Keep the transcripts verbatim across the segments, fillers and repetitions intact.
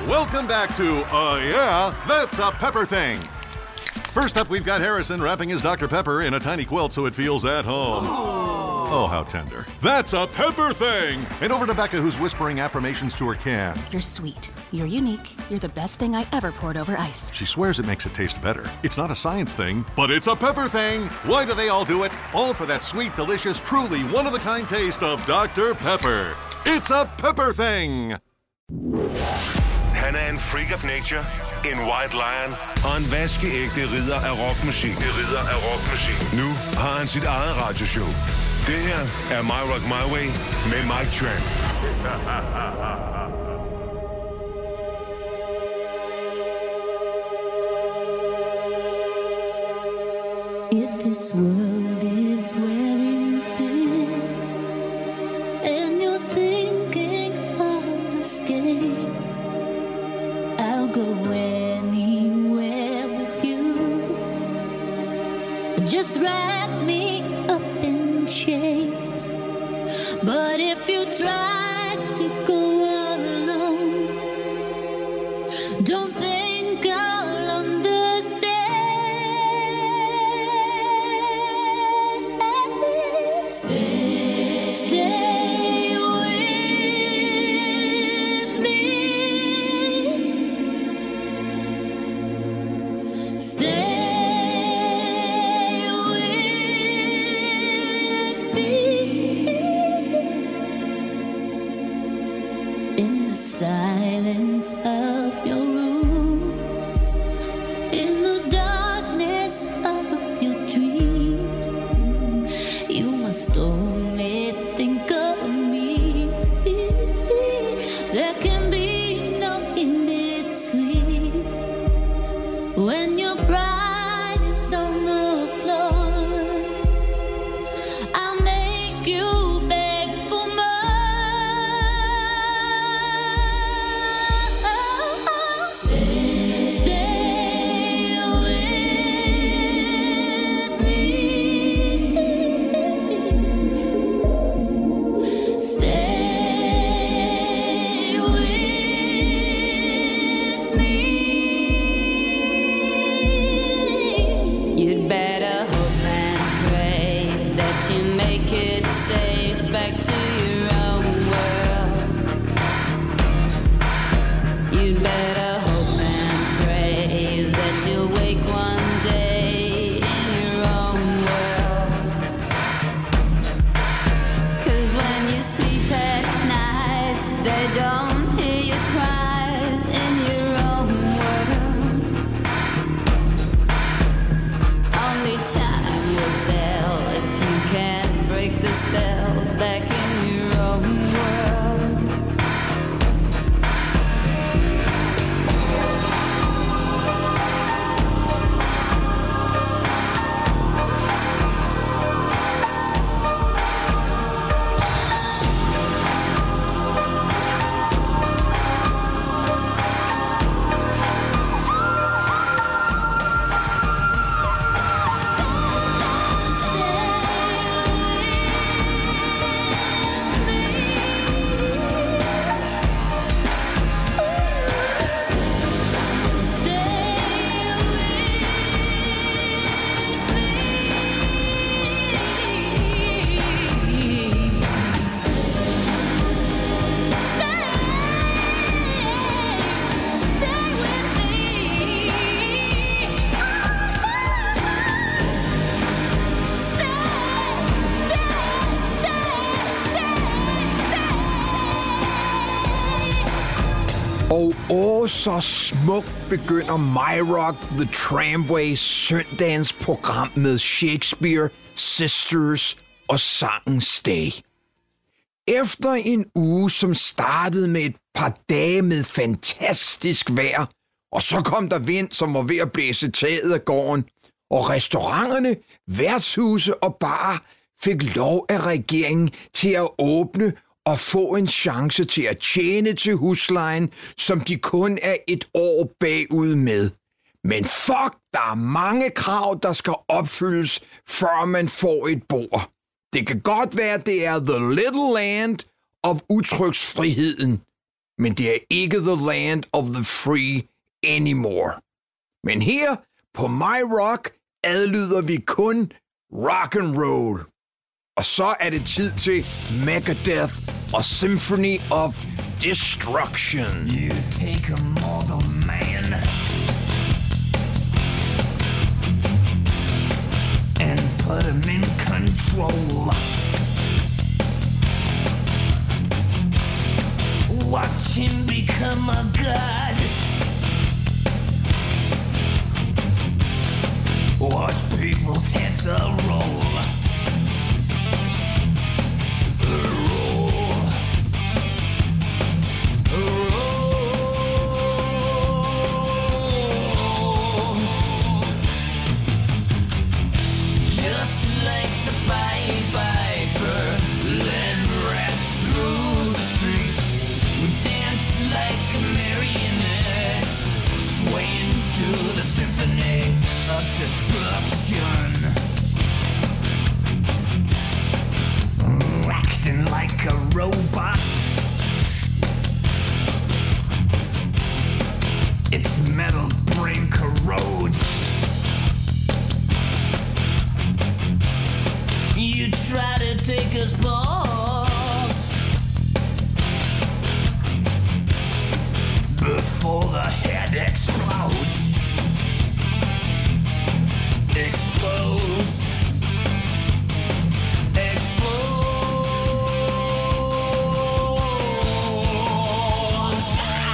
Welcome back to, uh, yeah, That's a Pepper Thing. First up, we've got Harrison wrapping his Doctor Pepper in a tiny quilt so it feels at home. Oh, oh how tender. That's a Pepper Thing. And over to Becca, who's whispering affirmations to her can. You're sweet. You're unique. You're the best thing I ever poured over ice. She swears it makes it taste better. It's not a science thing, but it's a pepper thing. Why do they all do it? All for that sweet, delicious, truly one-of-a-kind taste of Doctor Pepper. It's a Pepper Thing. Han er en freak of nature, en white lion og en vaskeægte ridder af rockmusik. Ridder af rockmusik. Nu har han sit eget radioshow. Det her er My Rock My Way med Mike Tramp. If this world is wearing thin and you're thinking of escape, I'll go anywhere with you. Just wrap me up in chains. But if you try to go alone, don't think I'll understand. Stay, stay with me. Stay with me. In the silence of your room, in the darkness of your dreams, you must only think of me. There can be no in between. When your pride is on the floor, I'll make you beg for more. Stay, stay with me. Stay with me. You'd better hope and pray that you make it safe back to your own world. You'd better hope and pray that you'll wake one day in your own world. 'Cause when you sleep at night, they don't hear your cries in your own world. Only time will tell if you can't break the spell back in your own world. Og åh, så smukt begynder My Rock The Tramways søndagens program med Shakespeare, Sisters og sangen Stay. Efter en uge, som startede med et par dage med fantastisk vejr, og så kom der vind, som var ved at blæse taget af gården, og restauranterne, værtshuse og barer fik lov af regeringen til at åbne og få en chance til at tjene til huslejen, som de kun er et år bagud med. Men fuck, der er mange krav, der skal opfyldes, før man får et bord. Det kan godt være, det er the little land of udtryksfriheden. men det er ikke the land of the free anymore. Men her på My Rock adlyder vi kun rock and roll. Og så er det tid til Megadeth og Symphony of Destruction. You take a mortal man and put him in control. Watch him become a god. Watch people's heads a roll. Roll. Roll. Just like the Pied Piper led rats through the streets, we dance like a marionette, swaying to the symphony of destruction. Acting like a robot, its metal brain corrodes. You try to take us balls before the head explodes. Explodes. Explodes.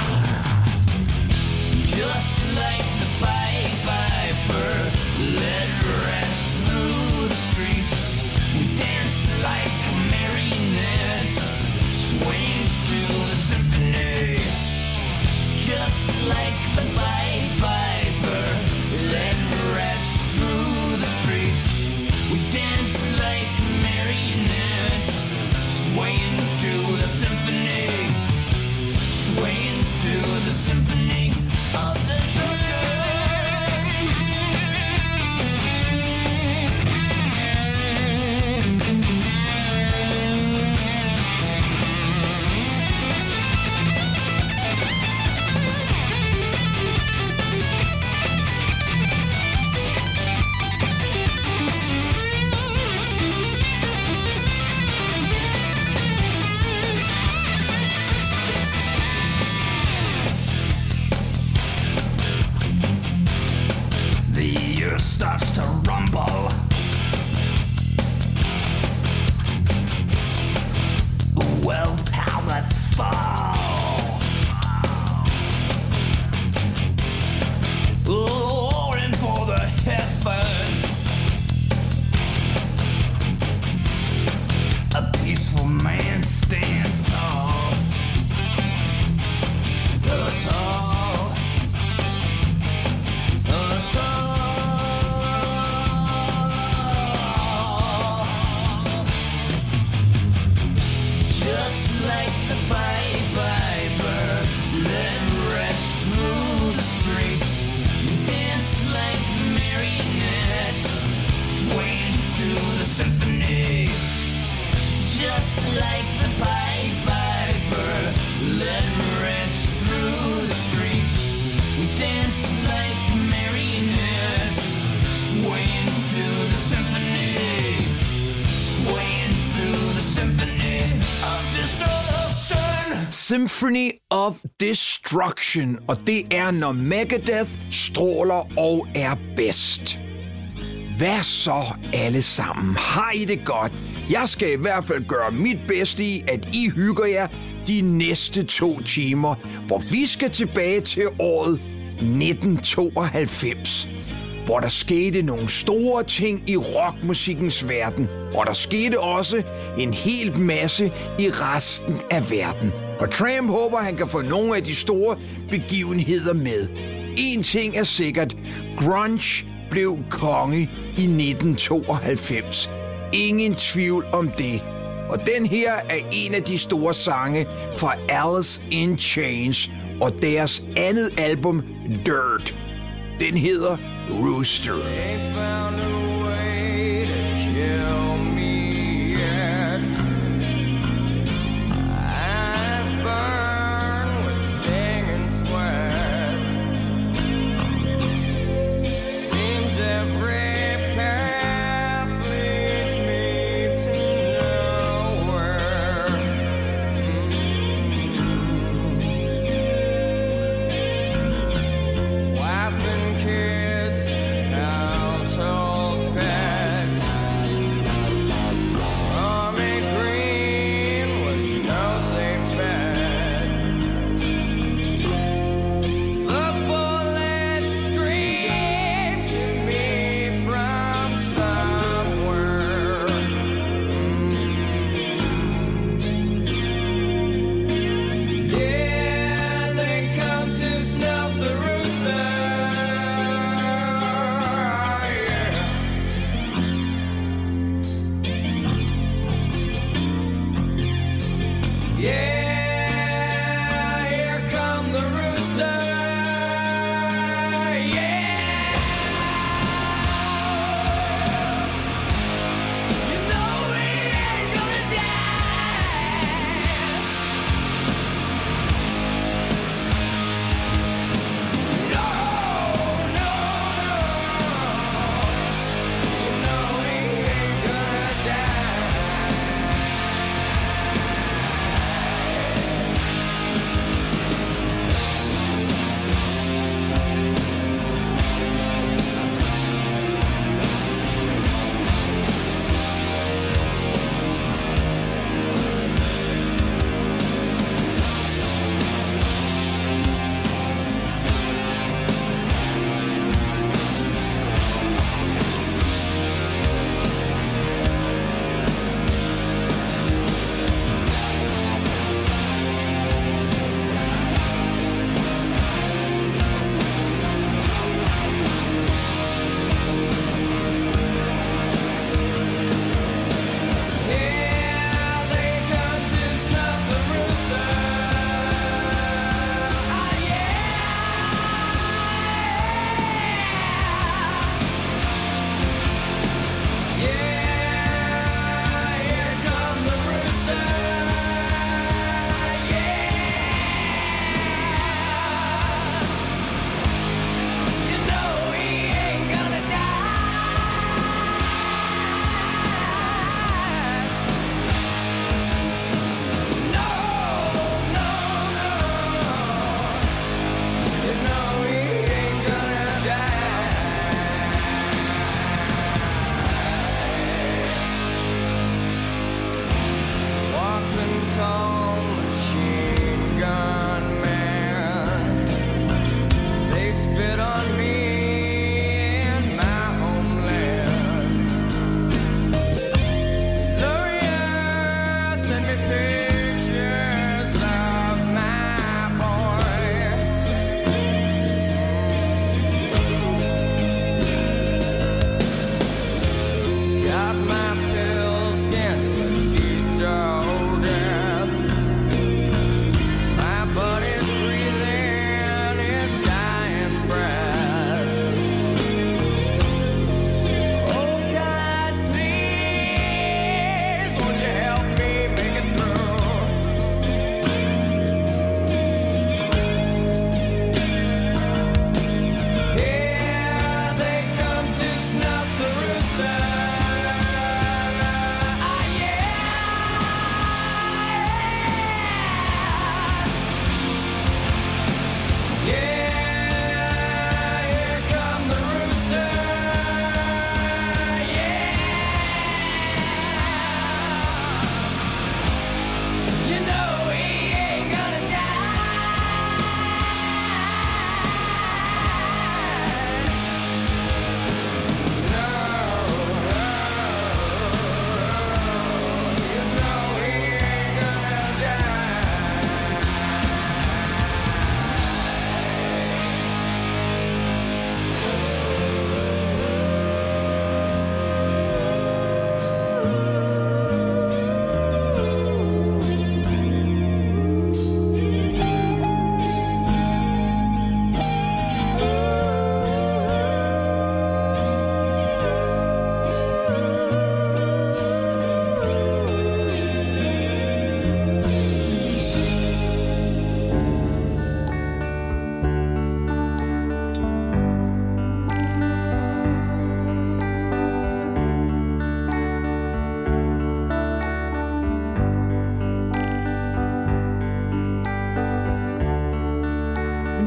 Just like the Pied Piper led rats through the streets, we dance like marionettes, swaying to the symphony. Just like the Pied Piper led rats through the streets, we dance like marionettes, swaying to the symphony, swaying to the symphony of destruction. The earth starts to rumble. World powers fall. Roaring for the heavens. A peaceful man stands tall. Uh, tall. Uh, tall. Just like the Pied Piper led rats through the streets, dance like marionettes, swaying to the symphony. Just like the Pied Piper led rats through the streets, we dance like marionettes, swaying to the symphony, swaying through the symphony of destruction. Symphony of Destruction, og det er, når Megadeth stråler og er bedst. Hvad så alle sammen? Har I det godt? Jeg skal i hvert fald gøre mit bedste i, at I hygger jer de næste to timer, hvor vi skal tilbage til året nitten tooghalvfems, hvor der skete nogle store ting i rockmusikkens verden, og der skete også en hel masse i resten af verden. Og Tramp håber, han kan få nogle af de store begivenheder med. En ting er sikkert, grunge blev konge i nitten tooghalvfems. Ingen tvivl om det. Og den her er en af de store sange fra Alice in Chains og deres andet album, Dirt. Den hedder Rooster. They found a way to kill me yet. Eyes burn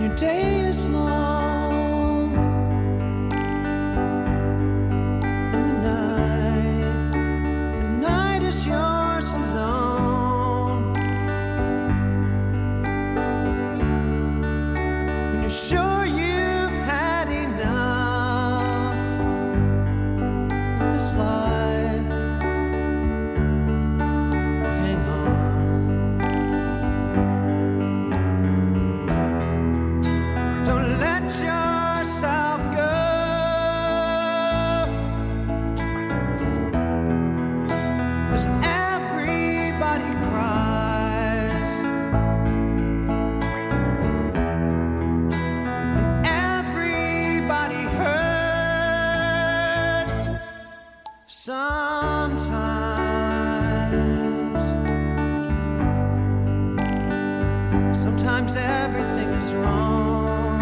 your day is long and the night, the night is yours alone. When you're sure you've had enough of this life, hang on. Don't let yourself go, 'cause everybody cries and everybody hurts sometimes. Sometimes everything is wrong.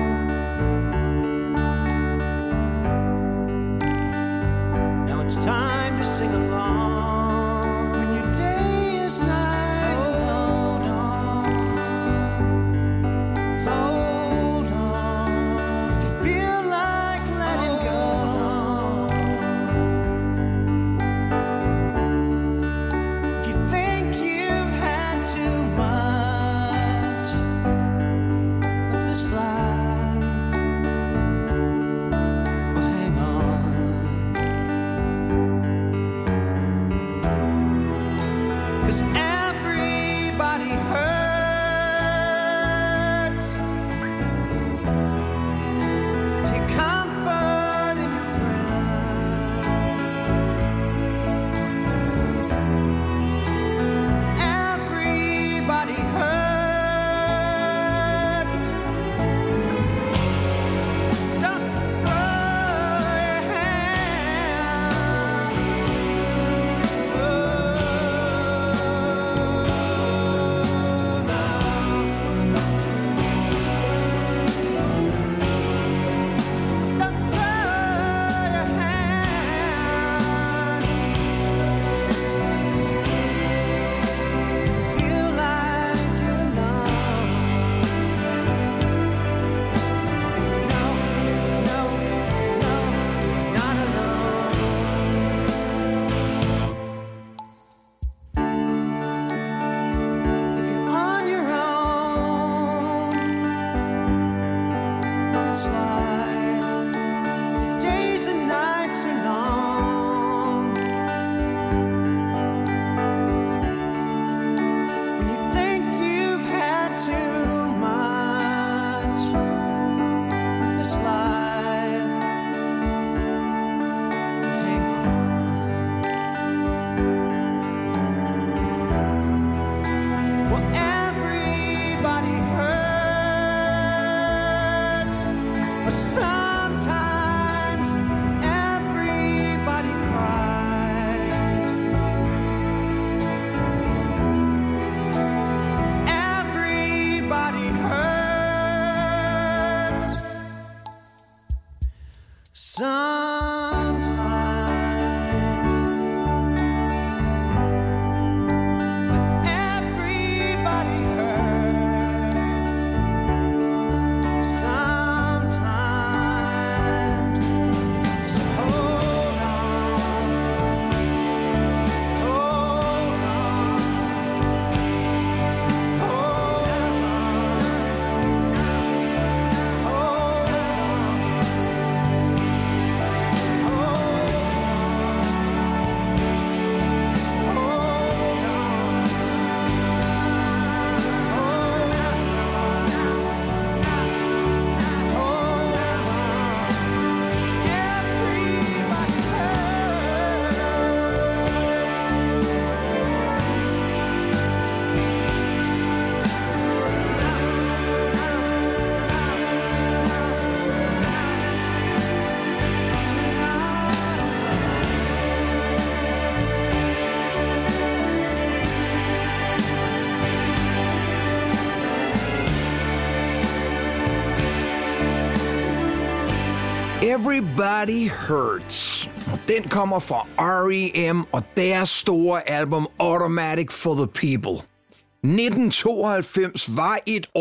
Now it's time to sing along. When your day is night, hold on, hold on. If you feel like letting go, if you think you've had too much of this life, well, hang on. 'Cause everybody hurts. Take comfort in your friends. Everybody hurts. Don't throw your hand. Oh, no. Don't throw your hand. Feel like you're alone. No, no, no, you're not alone. If you're on your own in this life, your days and nights are long. When you think you've had too much of this life, to hang on. Well, everybody hurts, but sometimes everybody cries. Everybody hurts sometimes. Everybody hurts sometimes. So hold on, hold on, hold on, hold Everybody Hurts. Den kommer fra R E M og deres store album Automatic for the People. nitten tooghalvfems var et år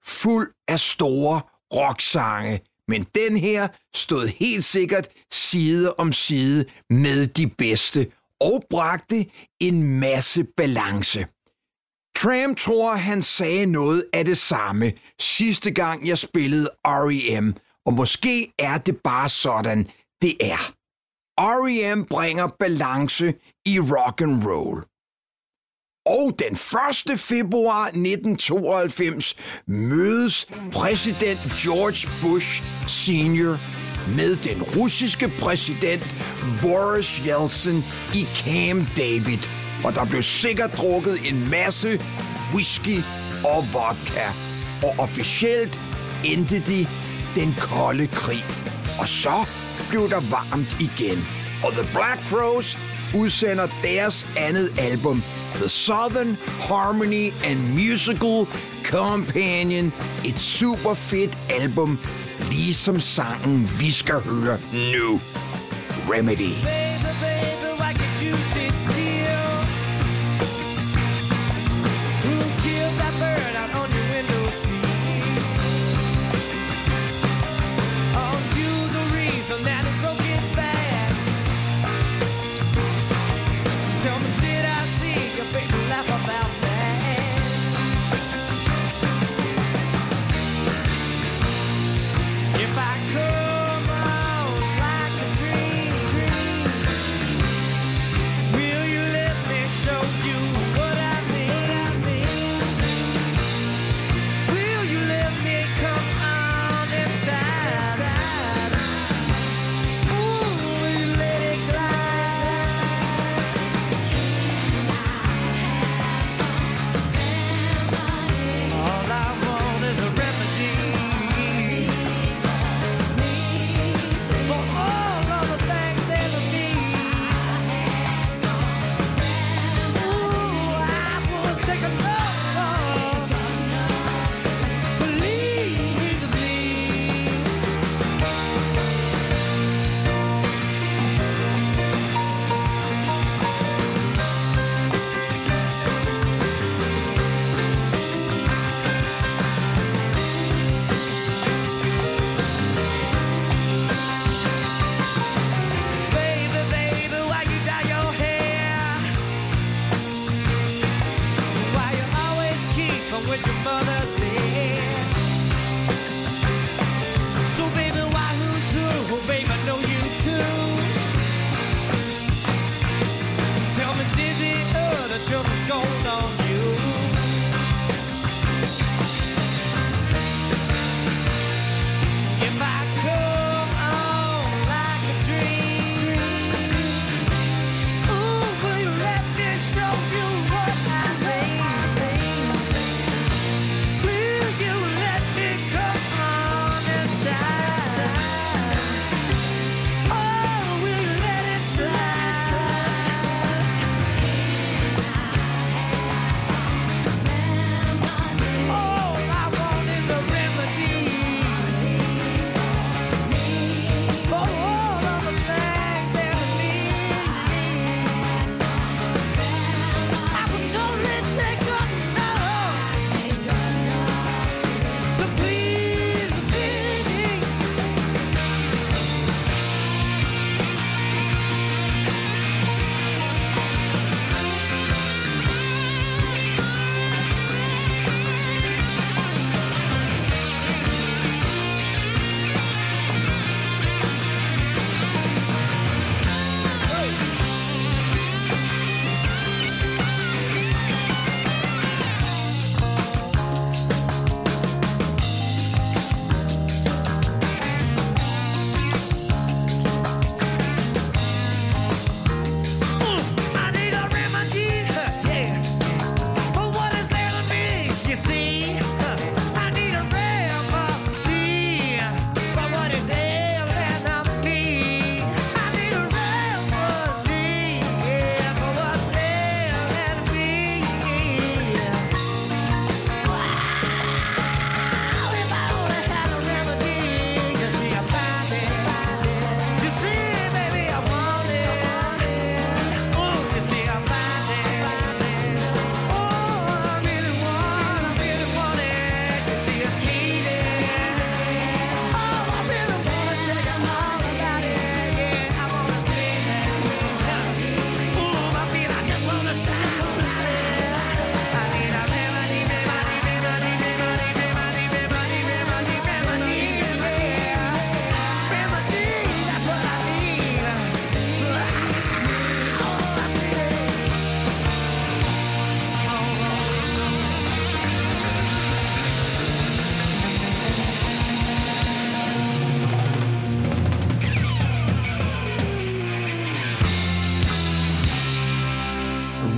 fuld af store rocksange, men den her stod helt sikkert side om side med de bedste og bragte en masse balance. Tram tror, han sagde noget af det samme sidste gang, jeg spillede R E M, og måske er det bare sådan, det er. R E M bringer balance i rock and roll. Og den første februar nitten tooghalvfems mødes præsident George Bush senior med den russiske præsident Boris Yeltsin i Camp David, og der blev sikkert drukket en masse whisky og vodka, og officielt endte de den kolde krig. Og så blev der varmt igen, og The Black Crowes udsender deres andet album, The Southern Harmony and Musical Companion, et super fedt album, ligesom sangen vi skal høre nu, Remedy. Baby, baby, why can't you sit still? Who killed that bird out on your window seat? Are you the reason that it broke its back? Tell me, did I see your baby laugh about that? If I come out like a dream, dream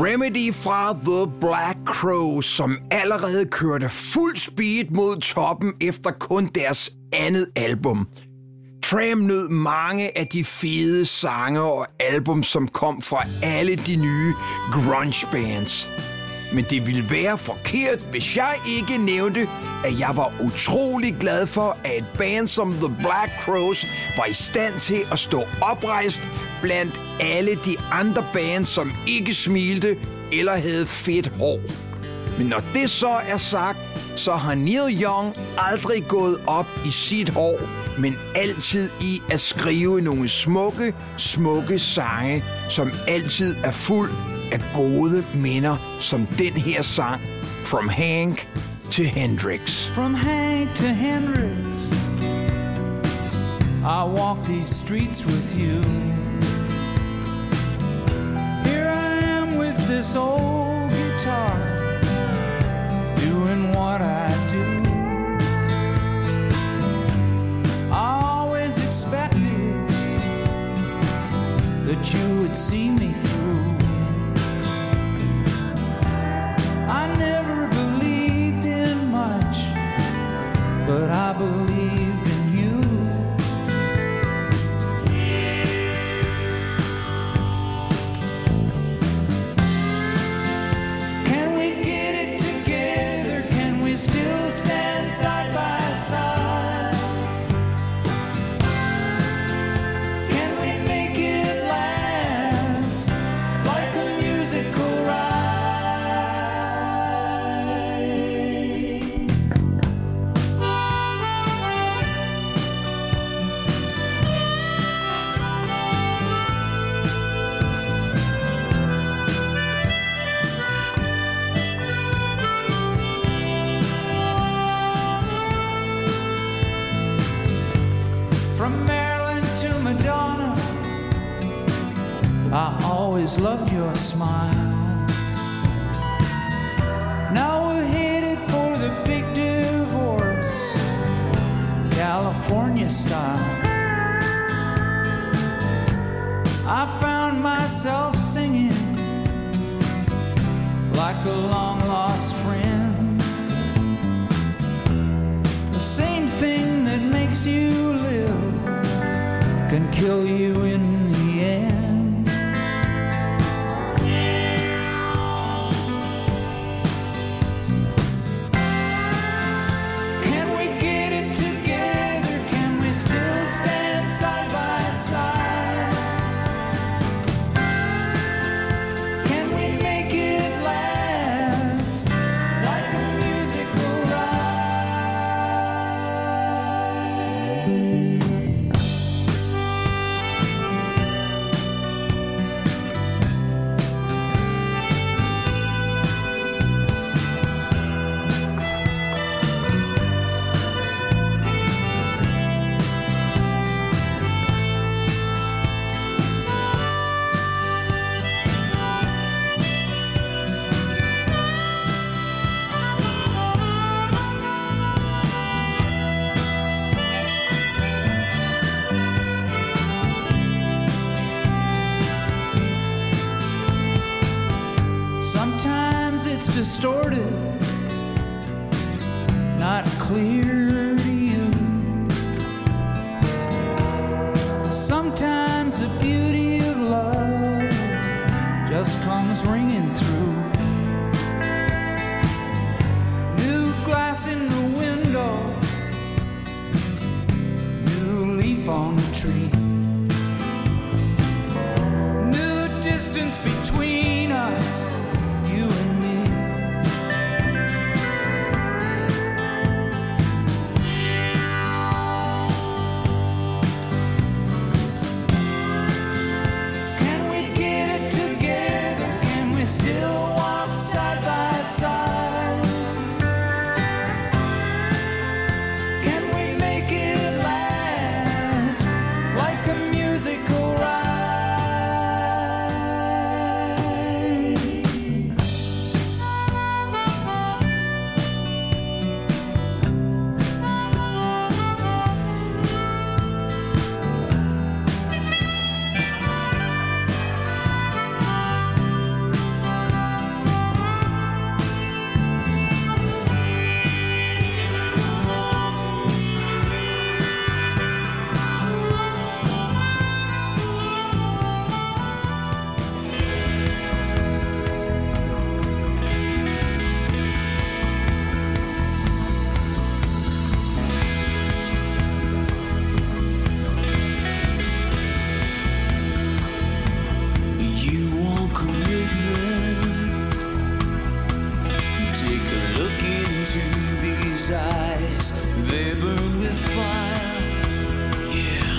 Remedy fra The Black Crowes, som allerede kørte fuld speed mod toppen efter kun deres andet album. Tram nød mange af de fede sange og album, som kom fra alle de nye grunge-bands. Men det ville være forkert, hvis jeg ikke nævnte, at jeg var utrolig glad for, at et band som The Black Crowes var i stand til at stå oprejst blandt alle de andre bands, som ikke smilte eller havde fedt hår. Men når det så er sagt, så har Neil Young aldrig gået op i sit hår, men altid i at skrive nogle smukke, smukke sange, som altid er fuld af gode minder, som den her sang, From Hank to Hendrix. From Hank to Hendrix, I walk these streets with you. Here I am with this old guitar, doing what I do. I always expected that you would see me through. I never believed in much, but I believed in you. Can we get it together? Can we still stand side by side? Can we make it last like a musical ride? From Maryland to Madonna, I always loved your smile. Now we're headed for the big divorce, California style. I found myself singing like a long lost friend. The same thing that makes you live can kill you in the end. Can we get it together? Can we still stand side by side? Can we make it last like a musical ride? Sometimes it's distorted, not clear to you. Sometimes the beauty of love just comes ringing through. New glass in the window, new leaf on the tree, new distance between us, you and me. they burn with fire, yeah,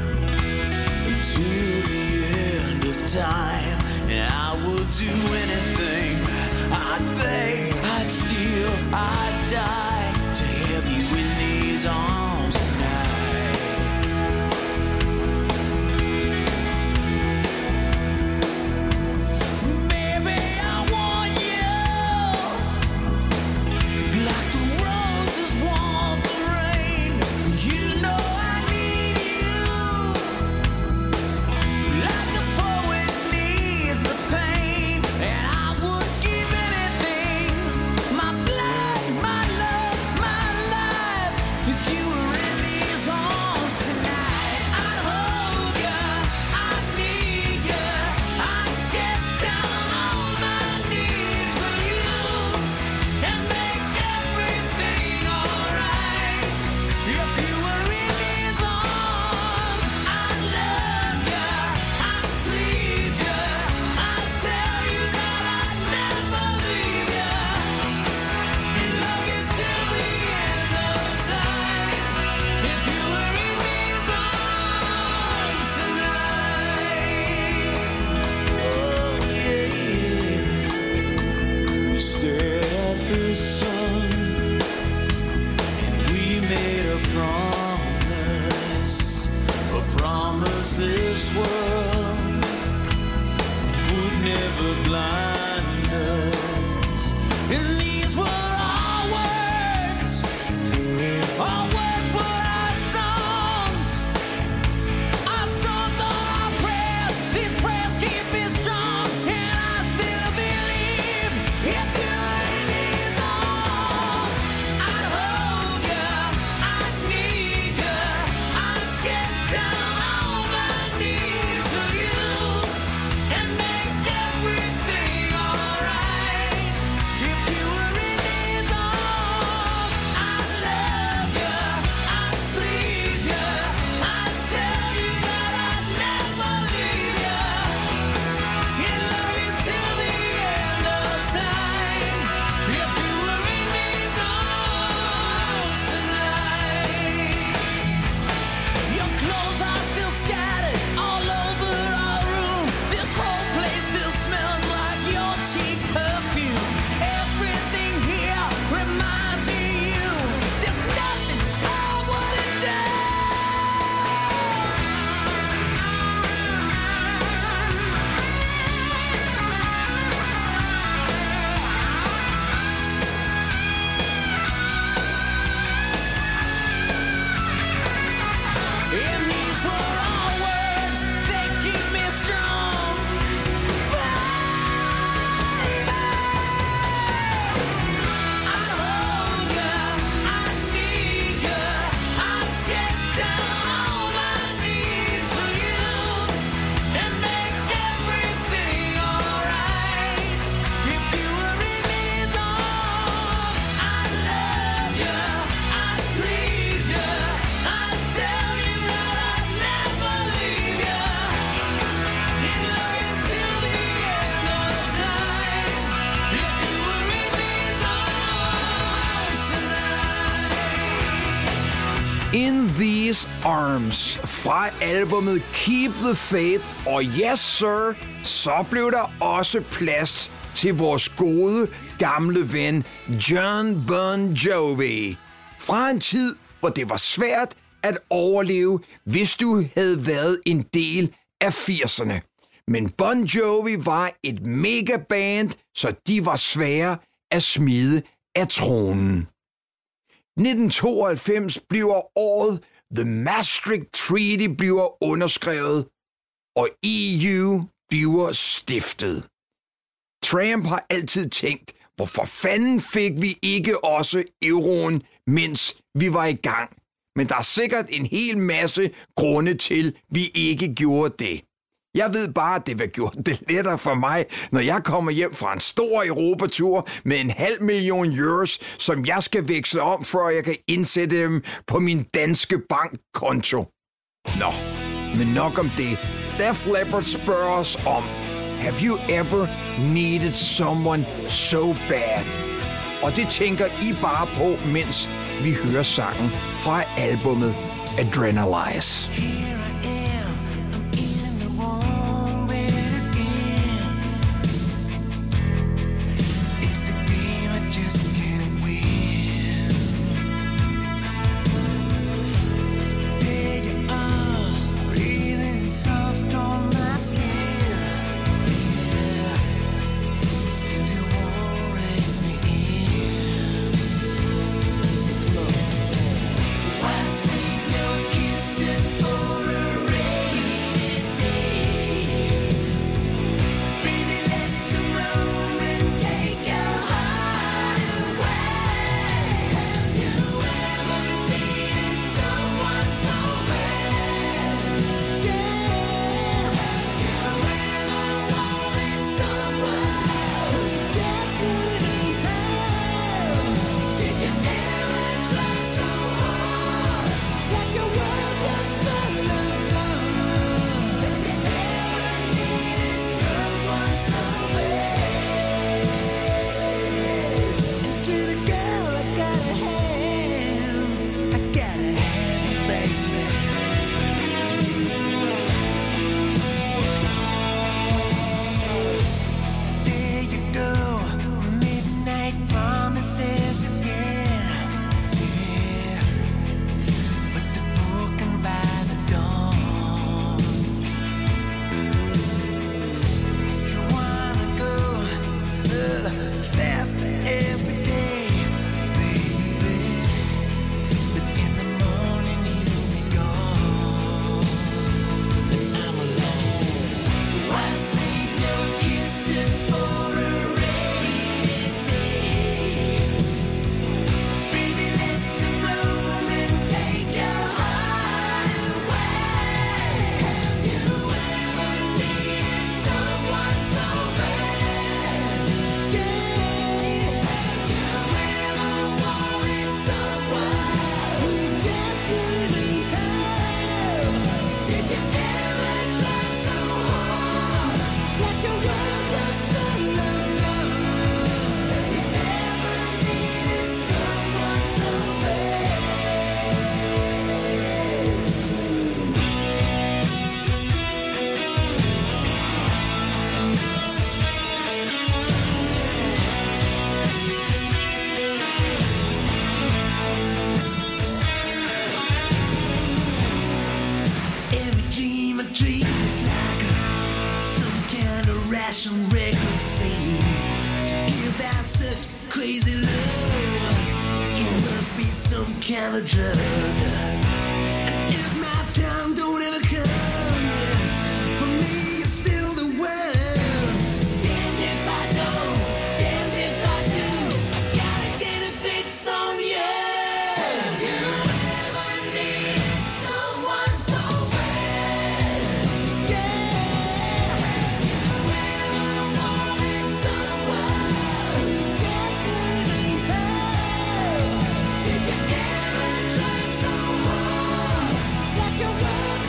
until the end of time. And I will do anything. I'd beg, I'd steal, I'd die to have you in these arms tonight. Baby, I want you like the roses want the rain. You know I need you like the poet needs the pain. And I would give anything, my blood, my love, my life, if you were in these arms tonight. I'd hold you, I'd need you, I'd get down on my knees for you and make everything alright. If you were in these arms, I'd love you, I'd please you, I'd tell you that I'd never leave you and love you till the end of time. If you were in these arms tonight, oh yeah, yeah. We stared at the sun and we made a promise, a promise this world would never blind us. And these were our words, our words were our songs, our songs are our prayers. These prayers keep me strong, and I still believe if you're in these arms, I'd hold you, I'd need you, I'd get down on my knees for you and make everything alright. If you were in these arms, I'd love you, I'd please you, I'd tell you that I'd never leave you and love you till the end of time. If you were in these arms tonight. Your clothes are still scattered all over our room. This whole place still smells like your cheap perfume. Everything here reminds me of you. There's nothing I wouldn't do. And these were our words, they keep me strong. Baby, I'd hold you, I'd need you, I'd get down on my knees for you and make everything alright. If you were in these arms, I'd love you, I'd please you, I'd tell you that I'd never leave you and love you till the end of time. If you were in these arms tonight. In These Arms fra albumet Keep the Faith. Og yes sir, så blev der også plads til vores gode gamle ven Jon Bon Jovi. Fra en tid, hvor det var svært at overleve, hvis du havde været en del af firserne. Men Bon Jovi var et megaband, så de var svære at smide af tronen. nitten tooghalvfems bliver året, The Maastricht Treaty bliver underskrevet, og E U bliver stiftet. Trump har altid tænkt, hvorfor fanden fik vi ikke også euroen, mens vi var i gang? Men der er sikkert en hel masse grunde til, vi ikke gjorde det. Jeg ved bare, at det vil gøre det lettere for mig, når jeg kommer hjem fra en stor Europatur med en halv million euros, som jeg skal veksle om, før jeg kan indsætte dem på min danske bankkonto. Nå, men nok om det. Def Leppard spørger os om, have you ever needed someone so bad? Og det tænker I bare på, mens vi hører sangen fra albumet Adrenalize. Your world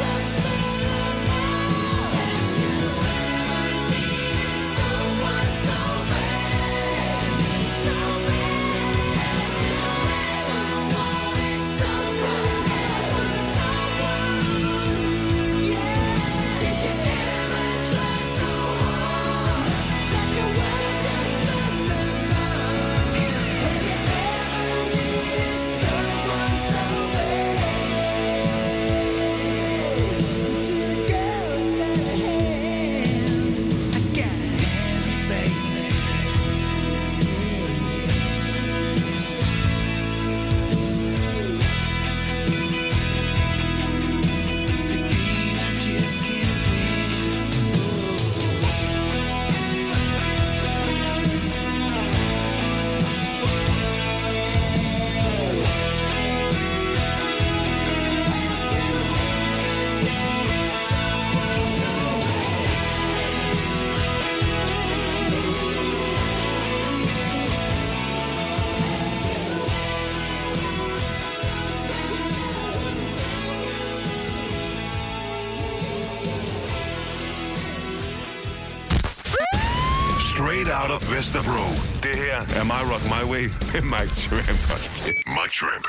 Straight out of Vesterbro. Det her er My Rock My Way med Mike Tramp. Mike Tramp.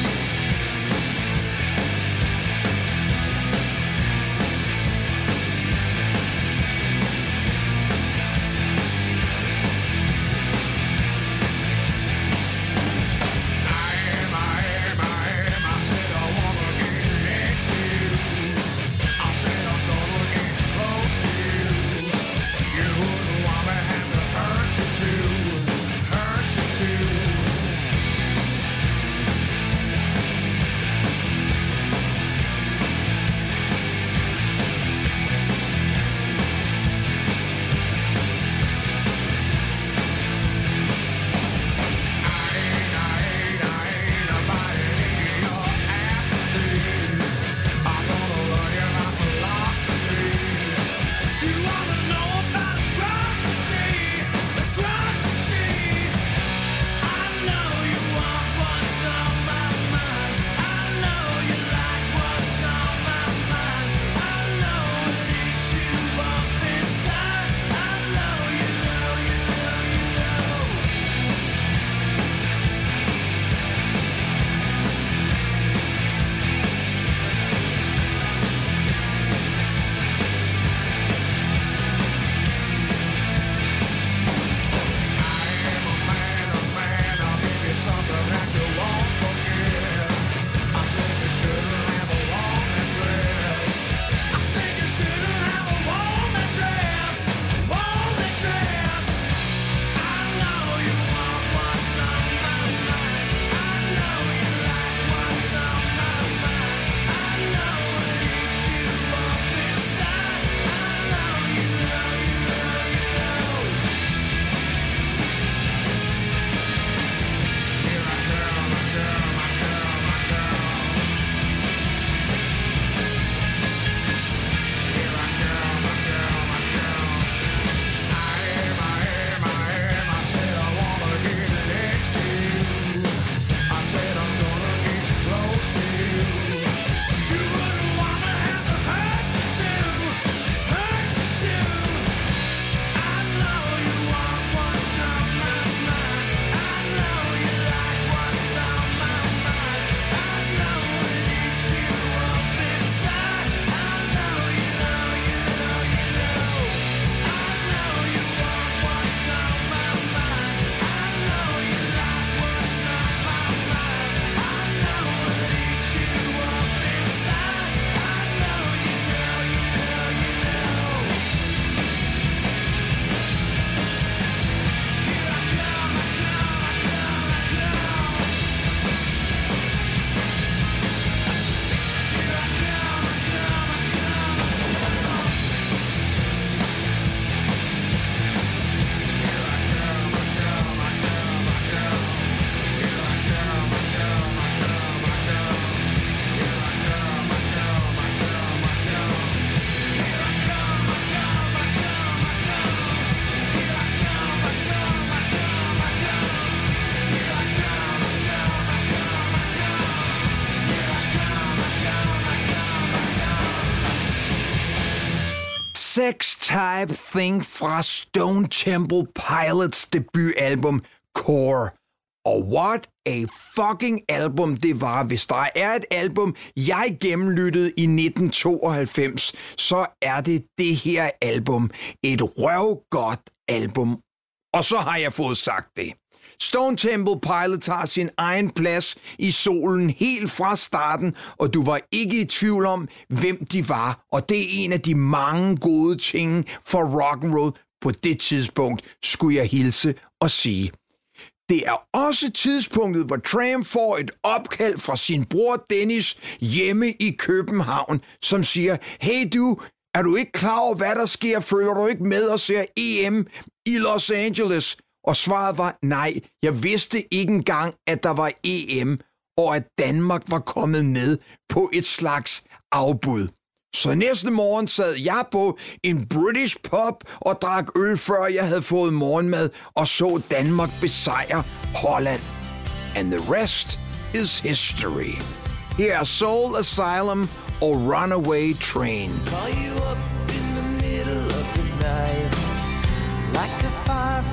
Sex-Type Thing fra Stone Temple Pilots debutalbum Core. Og what a fucking album det var. Hvis der er et album, jeg gennemlyttede i nitten tooghalvfems, så er det det her album. Et røvgodt album. Og så har jeg fået sagt det. Stone Temple Pilots har sin egen plads i solen helt fra starten, og du var ikke i tvivl om, hvem de var. Og det er en af de mange gode ting for rock'n'roll på det tidspunkt, skulle jeg hilse og sige. Det er også tidspunktet, hvor Tramp får et opkald fra sin bror Dennis hjemme i København, som siger, hey du, er du ikke klar over, hvad der sker? Følger du ikke med og ser E M i Los Angeles? Og svaret var, nej, jeg vidste ikke engang, at der var E M, og at Danmark var kommet med på et slags afbud. Så næste morgen sad jeg på en British pub og drak øl, før jeg havde fået morgenmad, og så Danmark besejre Holland. And the rest is history. Her er Soul Asylum og Runaway Train. Call you up in the middle of the night, like a fire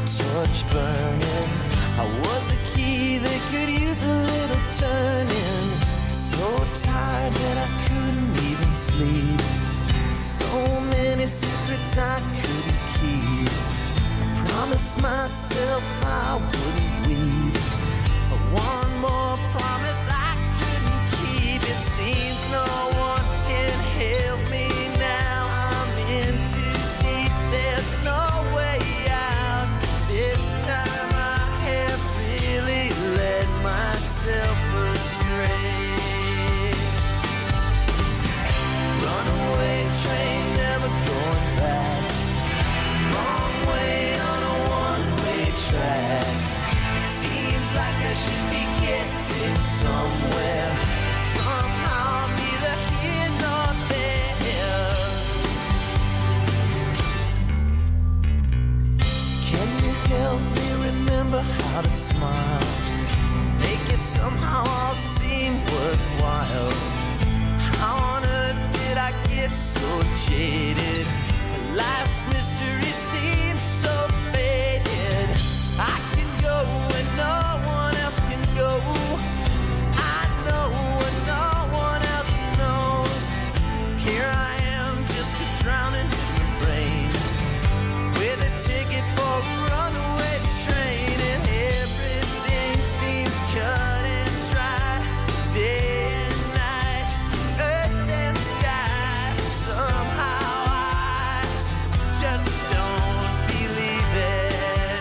torch burning. I was a key that could use a little turning. So tired that I couldn't even sleep. So many secrets I couldn't keep. I promised myself I wouldn't weep. But one more promise I couldn't keep. It seems no one can help me now. I'm in too deep, there's no way out. This time I have really led myself astray. Runaway train, never going back. Wrong way on a one-way track. Seems like I should be getting somewhere. Somehow neither here nor there. Can you help me remember how to smile? Make it somehow all seem worthwhile. How on earth did I get so jaded? Life's mystery seems so faded. I can go where no one else can go. I know what no one else knows. Here I am, just a drowning human brain, with a ticket for a runaway train, and everything seems cut and dry. Day and night, earth and sky. Somehow I just don't believe it.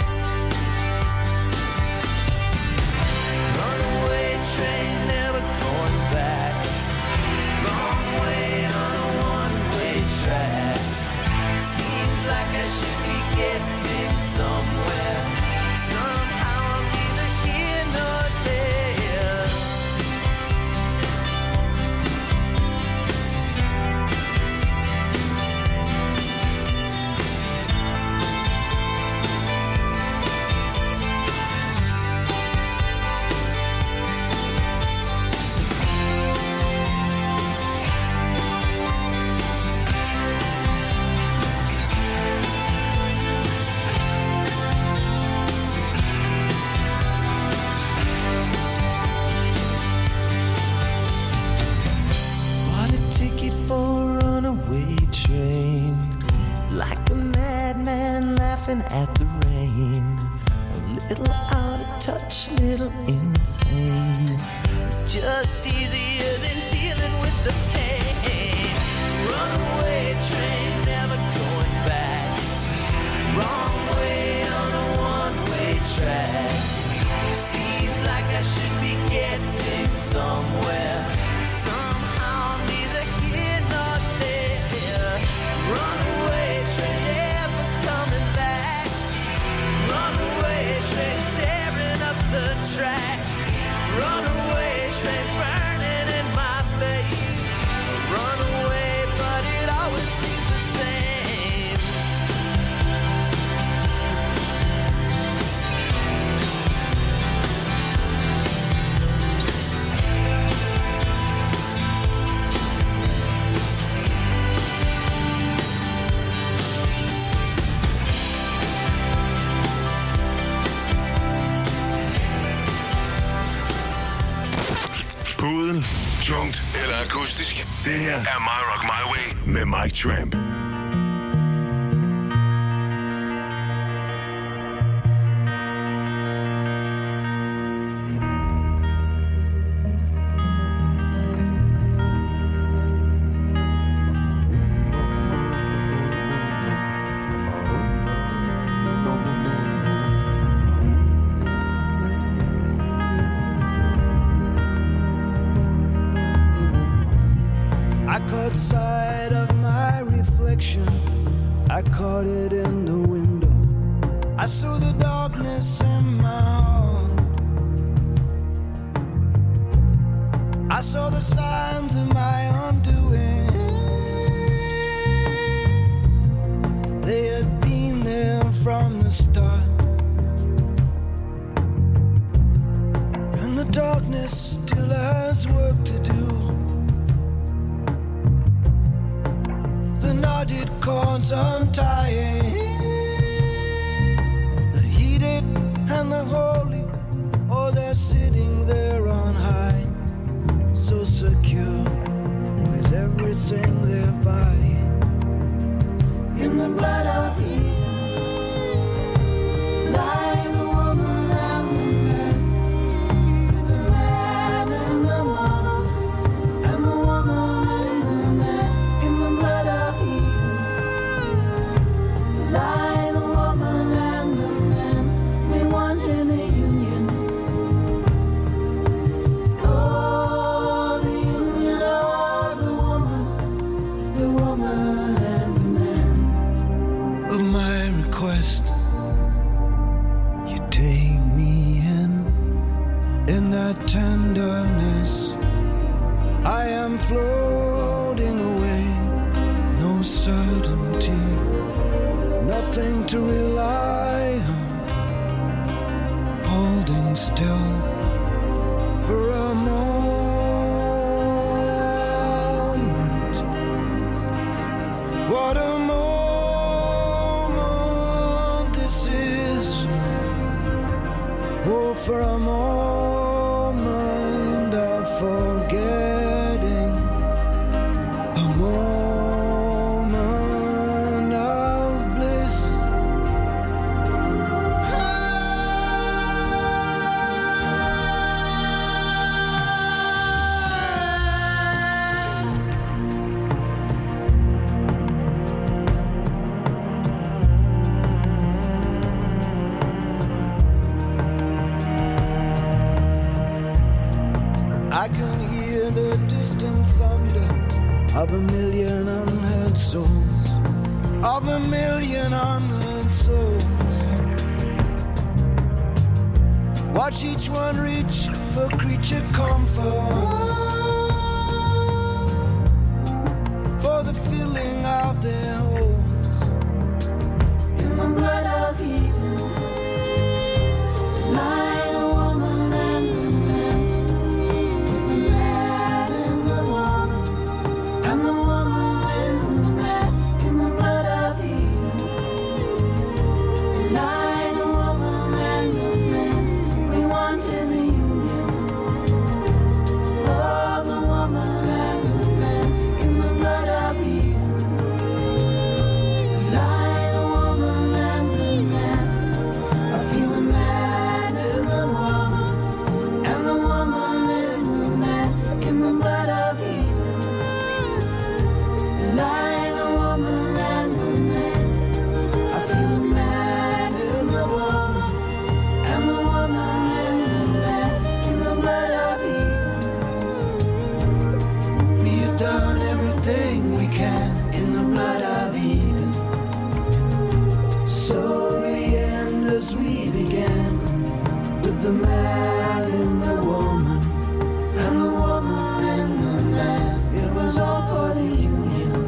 Runaway train, never going back. Wrong way on a one-way track. Seems like I should be getting somewhere. Somehow I'm neither here nor there. Bought a ticket for a runaway train, like a madman laughing at the rain. A little out of touch, little insane. It's just easier than dealing with the pain. Runaway train, never going back. Wrong way on a one-way track. Seems like I should be getting somewhere. Somehow neither here nor there. Runaway train, never coming back. Runaway train, tearing up the track. Runaway train, burning in my face. Runaway, but it always seems the same. Pudel, tungt eller akustisk. Det her er My Rock My Way med Mike Tramp. I caught sight of my reflection. I caught it in the window. I saw the darkness in my heart. I saw the signs of my undoing. They had been there from the start. And the darkness still has work to do. The knotted cords untying. The and the holy, oh, they're sitting there on high, so secure with everything they're buying. In the blood of Eden lie the woman and the man, the man and the woman, and the woman and the man. In the blood of Eden lie the woman and the man. We wanted the union, oh, the union of the woman, the woman and the man. Of my request, you take me in, in that tenderness. I am floating away, no certainty, nothing to rely on, holding still for a moment. What a moment this is. Oh, for a moment of forgetting, a moment of bliss. I can hear the distant thunder of a million unheard souls, of a million unheard souls. Watch each one reach for creature comfort, for the filling of their holes. In the blood of Eden lie the woman and the man, the man and the woman, and the woman and the man. In the blood of Eden lie the woman and the man. We wanted the union, oh, the woman and the man. In the blood of Eden lie the woman and the man. I feel the man and the woman, and the woman and the man. In the blood of Eden lie the woman and the man. I feel the man and the woman, and the woman and the man. In the blood of Eden we have done everything we can. In the blood of Eden, so we end as we began, with the man and the woman, and the woman and the man. It was all for the union,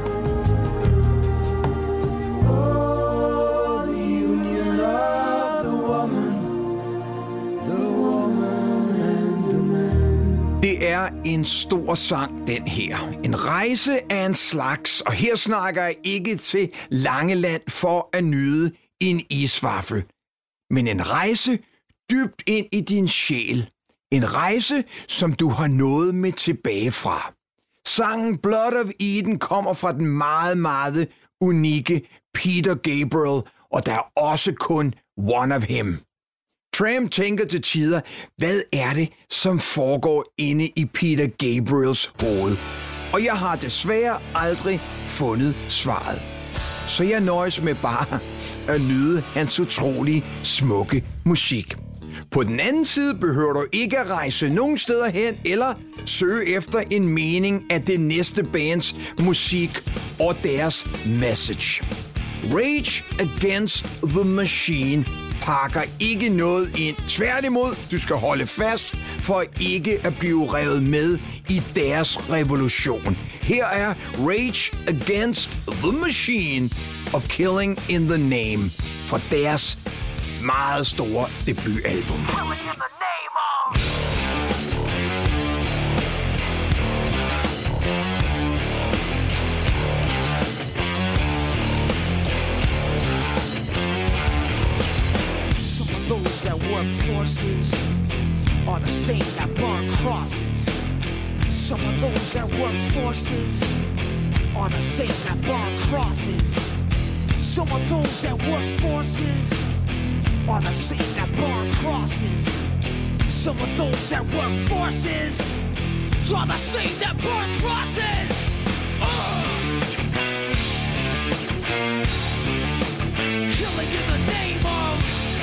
oh, the union of the woman, the woman and the man. Det er en stor sang, den her. En rejse af en slags, og her snakker jeg ikke til Langeland for at nyde en isvaffel, men en rejse dybt ind i din sjæl. En rejse, som du har noget med tilbage fra. Sangen Blood of Eden kommer fra den meget, meget unikke Peter Gabriel, og der er også kun One of Him. Tramp tænker til tider, hvad er det, som foregår inde i Peter Gabriels hoved? Og jeg har desværre aldrig fundet svaret. Så jeg nøjes med bare at nyde hans utrolig smukke musik. På den anden side behøver du ikke at rejse nogen steder hen eller søge efter en mening af det næste bands musik og deres message. Rage Against the Machine pakker ikke noget ind. Tværtimod, du skal holde fast for ikke at blive revet med i deres revolution. Her er Rage Against the Machine og Killing in the Name fra deres meget store debutalbum. Someone those that work forces are the same that burn crosses. Some of those that work forces are the same that burn crosses. Some of those that work forces are the same that burn crosses. Some of those that work forces are the same that burn crosses. Uh. Killing in the name of.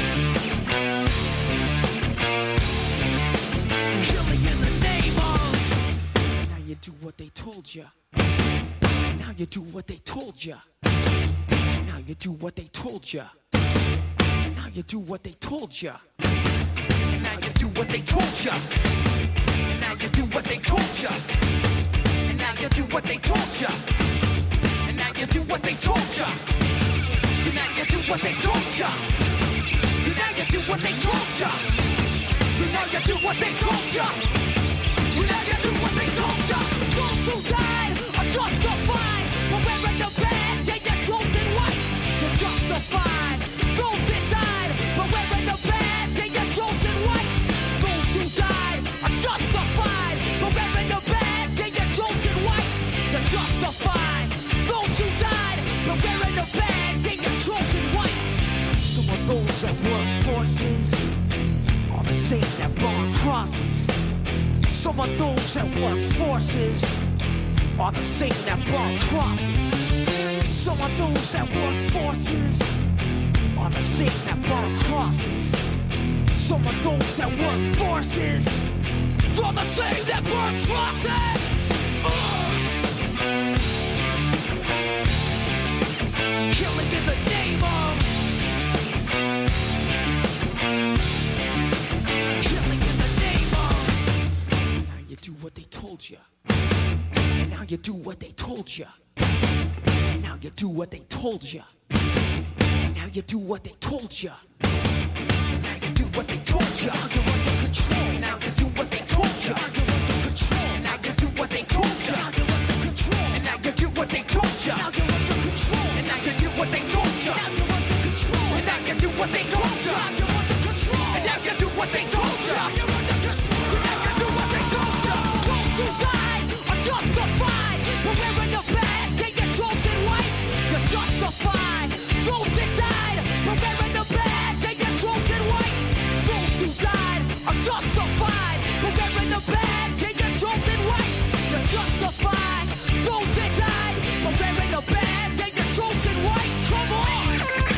Killing in the name of. Now you do what they told you. Now you do what they told you. Now you do what they told you. Now you do what they told you. Now you do what they told you. And now you do what they told you. And now you do what they told you. And now you do what they told you. And now you do what they told you. And now you do what they told you. And now you do what they told you. And now you do what they told you. Those who died are justified for wearing the badge and your chosen white. You're justified. Those that died for wearing the badge and your chosen white. Those who died are justified for wearing the badge and your chosen white. You're justified. Those who died for wearing the badge and your chosen white. Some of those that work forces are the same that burn crosses. Some of those that work forces are the same that burn crosses. Some of those that work forces are the same that burn crosses. Some of those that work forces are the same that burn crosses. Uh. Killing in the name of. Killing in the name of. Now you do what they told you. And now you do what they told you. And now you do what they told you. And now you do what they told you. And now you do what they told you. Now you're under control. And now you do what they told you. Now you're under control. And now you do what they told you. Now you're under control. And now you do what they told you. Now you're under control. And now you do what they told you. Now you're under control. And now you do what they told you. Now you're under control. And now you do what they told you. Now you're under control. And now you do what they told you. Those who died are justified for wearing the badge and your chosen white. You're justified. Those that died for wearing the badge and your chosen white. Those who died are justified for wearing the badge and your chosen white. You're justified. Those that died for wearing the badge and your chosen white. Come on.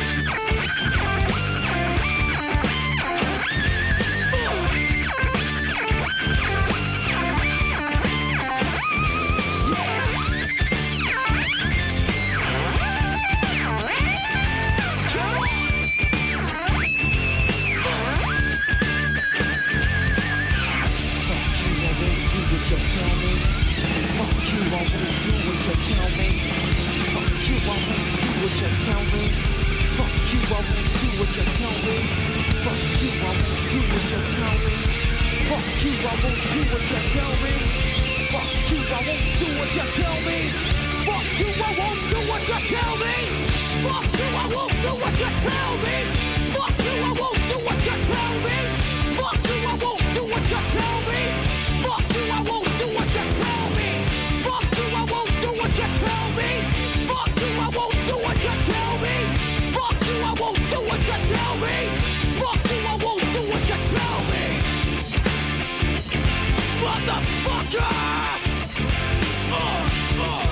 You tell me, fuck you, I won't do what you tell me. Fuck you, I won't do what you tell me. Fuck you, I won't do what you tell me. Fuck you, I won't do what you tell me. Fuck you, I won't do what you tell me. Fuck you, I won't do what you tell me. Fuck you, I won't do what you tell me. Fuck you, I won't do what you tell me. Fuck you, I won't do what you tell me. Fuck you, I won't do what you tell me. Fuck you, I won't do what you tell me. Fuck you, I won't do what you tell me. Fuck you, I won't do what you tell me. Fuck you, I won't do what you tell me. Fuck you, I won't do what you tell me. Motherfucker! Uh, uh, uh.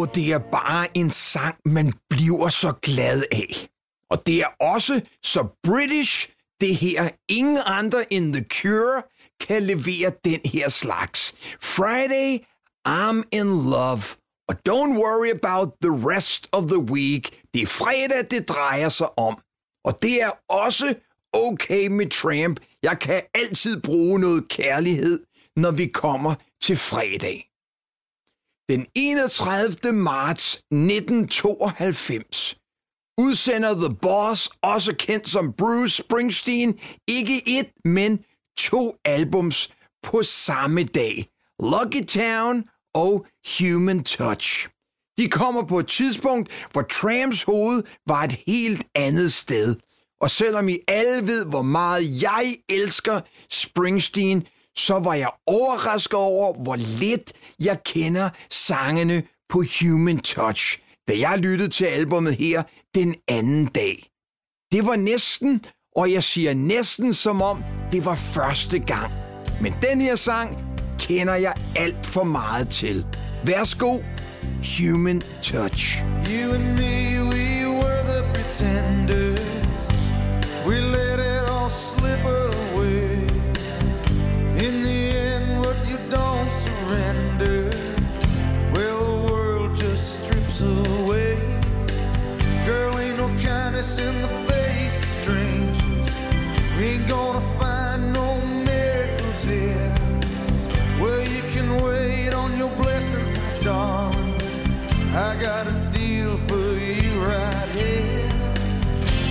og det er bare en sang, man bliver så glad af. Og det er også så British, det her. Ingen andre end The Cure kan levere den her slags. Friday, I'm in love. Og don't worry about the rest of the week. Det er fredag, det drejer sig om. Og det er også okay med Tramp. Jeg kan altid bruge noget kærlighed, når vi kommer til fredag. Den enogtredivte marts nitten tooghalvfems udsender The Boss, også kendt som Bruce Springsteen, ikke et, men to albums på samme dag. Lucky Town og Human Touch. De kommer på et tidspunkt, hvor Tramps hoved var et helt andet sted. Og selvom I alle ved, hvor meget jeg elsker Springsteen, så var jeg overrasket over, hvor lidt jeg kender sangene på Human Touch, da jeg lyttede til albumet her den anden dag. Det var næsten, og jeg siger næsten som om, det var første gang. Men den her sang kender jeg alt for meget til. Værsgo, Human Touch. You and me, we were the pretenders. We let it all slip away. In the end, what you don't surrender, well, the world just strips away. Girl, ain't no kindness in the face of strangers. We ain't gonna find no miracles here. Well, you can wait on your blessings, my darling. I got a deal for you right here.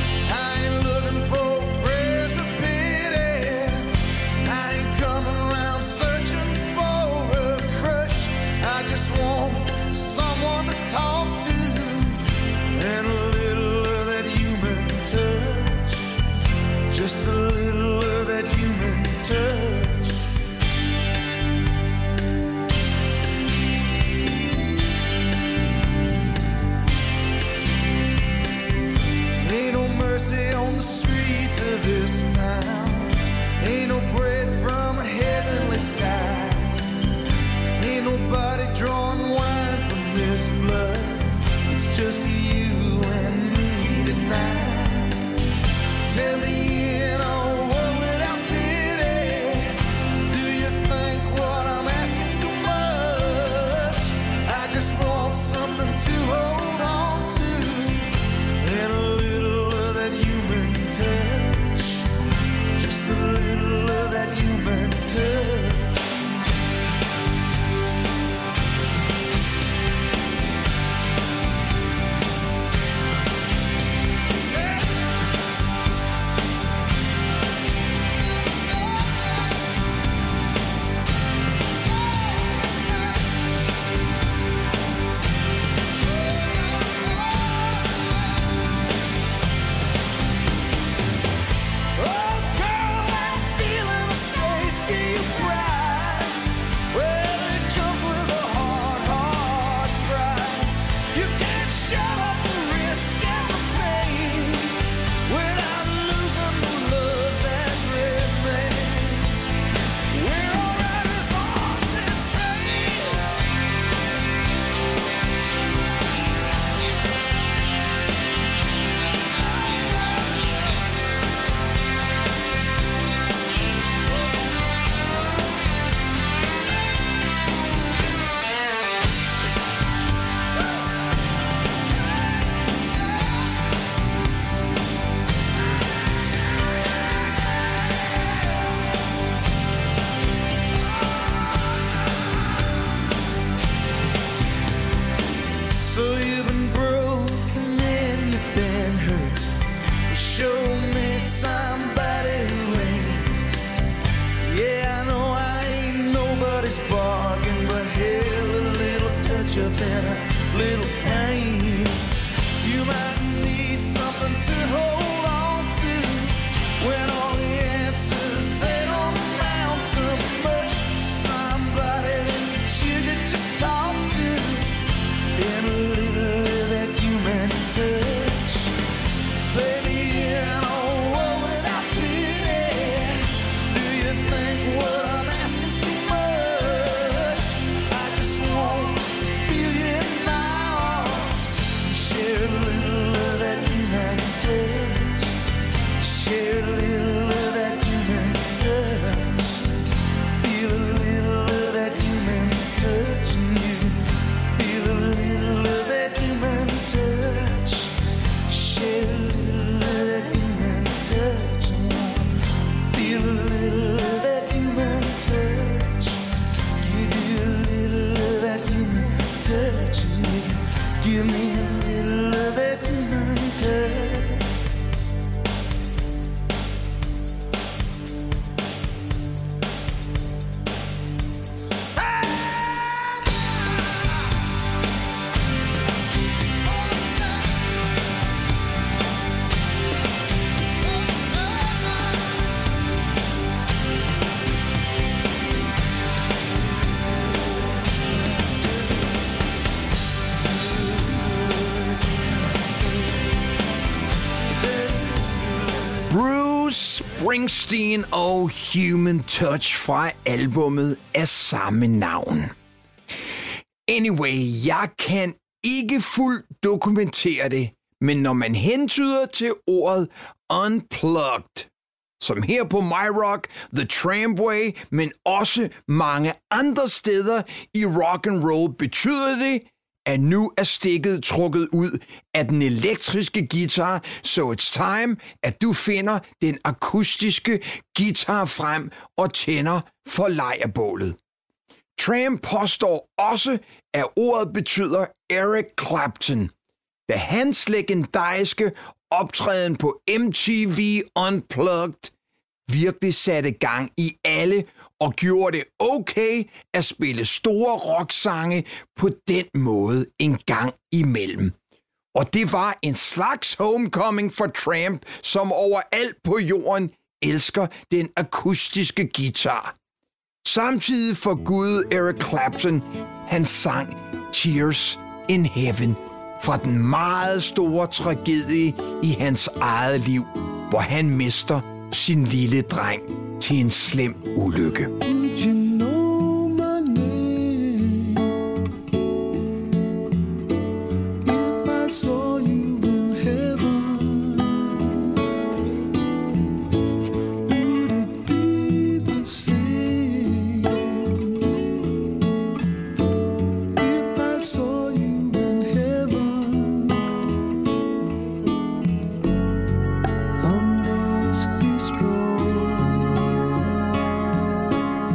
Springsteen og Human Touch fra albummet af samme navn. Anyway, jeg kan ikke fuldt dokumentere det, men når man hentyder til ordet unplugged, som her på My Rock, The Tramway, men også mange andre steder i rock and roll, betyder det, at nu er stikket trukket ud af den elektriske guitar, so it's time, at du finder den akustiske guitar frem og tænder for lejrbålet. Tramp påstår også, at ordet betyder Eric Clapton, da hans legendariske optræden på M T V Unplugged virkelig satte gang i alle og gjorde det okay at spille store rocksange på den måde en gang imellem. Og det var en slags homecoming for Tramp, som overalt på jorden elsker den akustiske guitar. Samtidig forgudede Eric Clapton hans sang Tears in Heaven fra den meget store tragedie i hans eget liv, hvor han mister sin lille dreng til en slem ulykke. You know my name. If I saw you in heaven, would it be the same? If I saw you in heaven, I must be strong.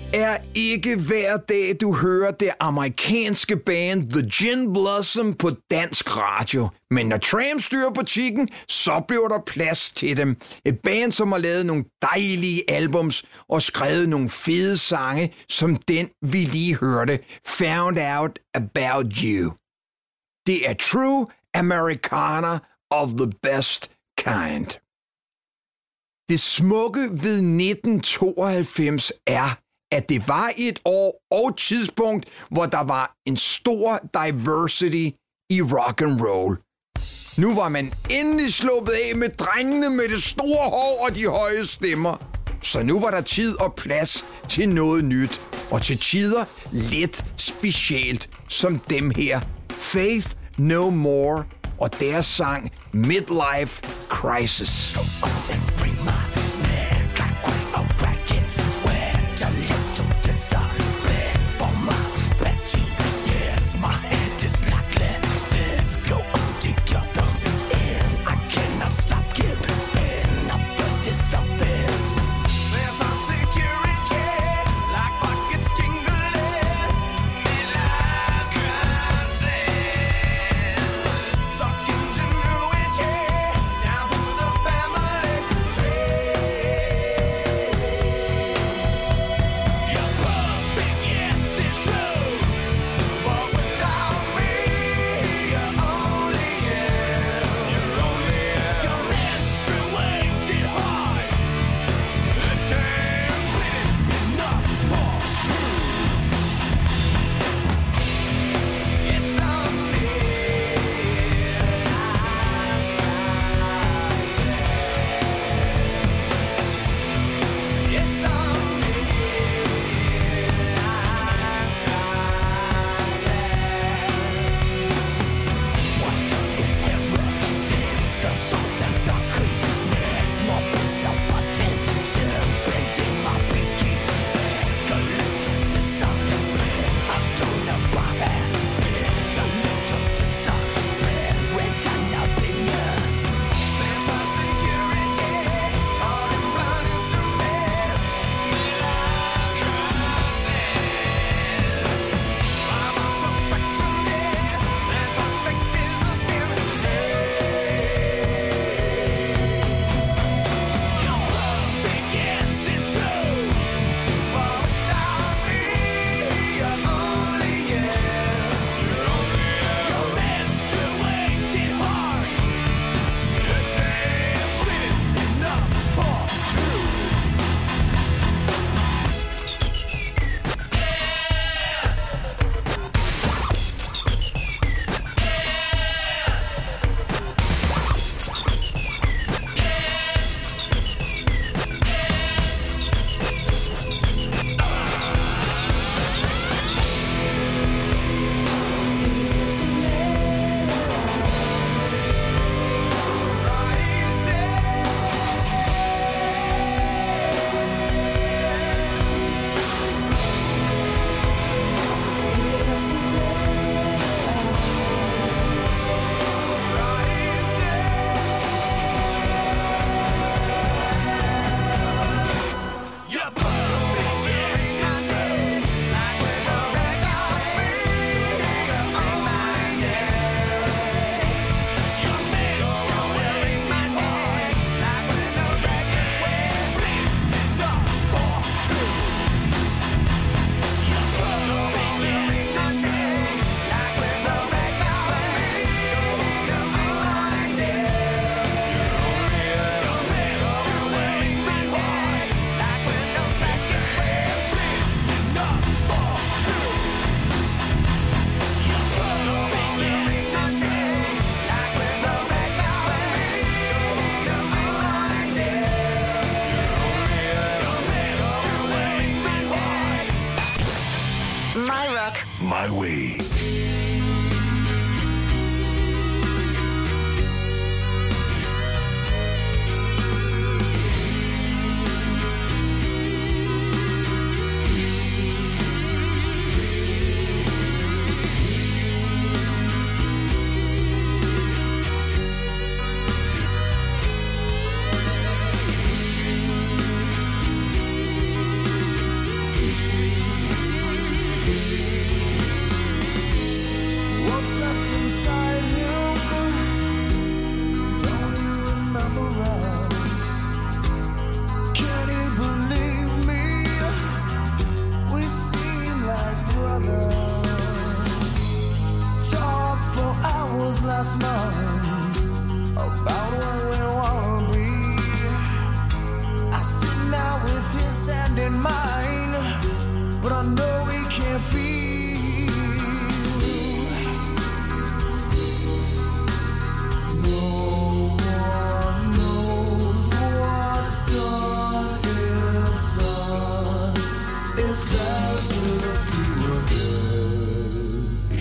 er ikke hver dag, du hører det amerikanske band The Gin Blossom på dansk radio. Men når Tramp styrer butikken, så bliver der plads til dem. Et band, som har lavet nogle dejlige albums og skrevet nogle fede sange, som den vi lige hørte, Found Out About You. Det er True Americana of the best kind. Det smukke ved nitten tooghalvfems er, at det var et år og tidspunkt, hvor der var en stor diversity i rock and roll. Nu var man endelig sluppet af med drengene med det store hår og de høje stemmer. Så nu var der tid og plads til noget nyt, og til tider lidt specielt som dem her. Faith No More og deres sang Midlife Crisis. My Way. but I know we can't feel. No one knows what's done is done. It's as if we were dead.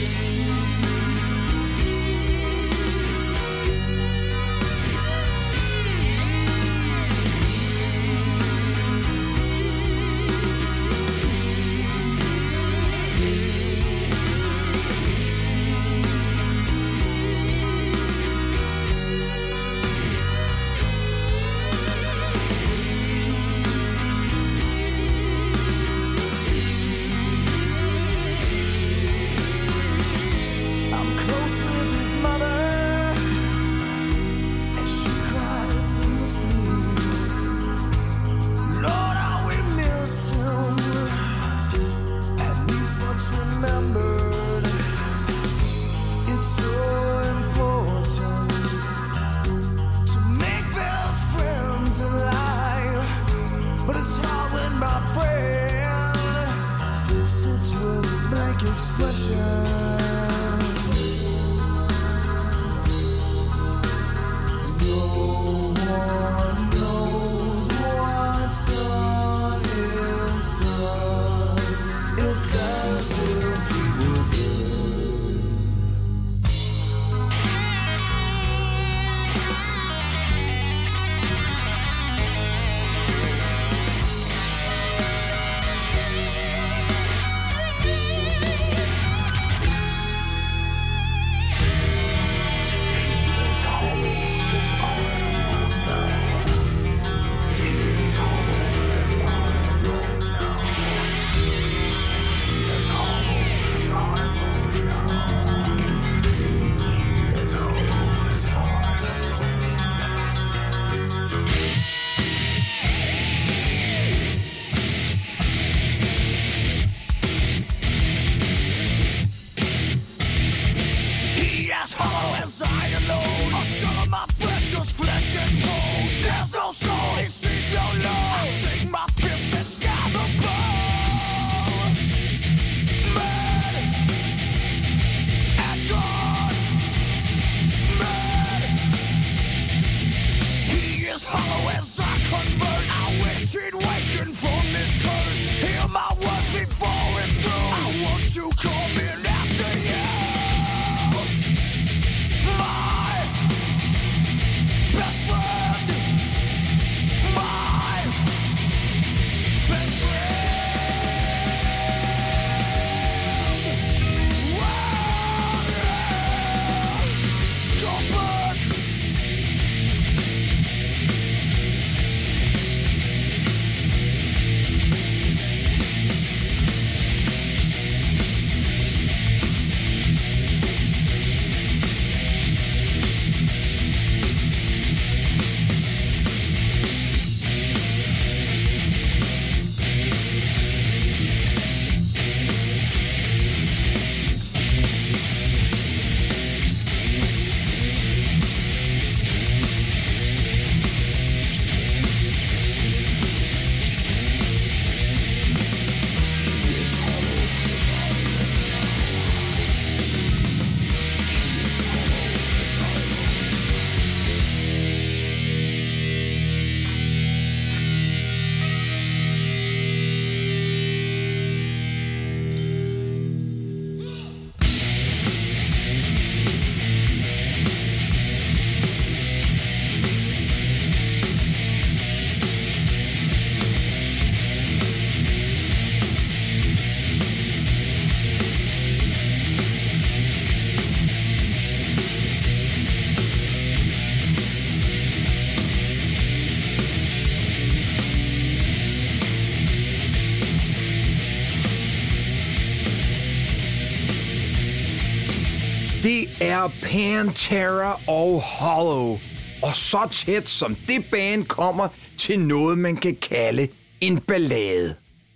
Det er Pantera og Hollow. Og så tæt som det band kommer til noget, man kan kalde en ballade.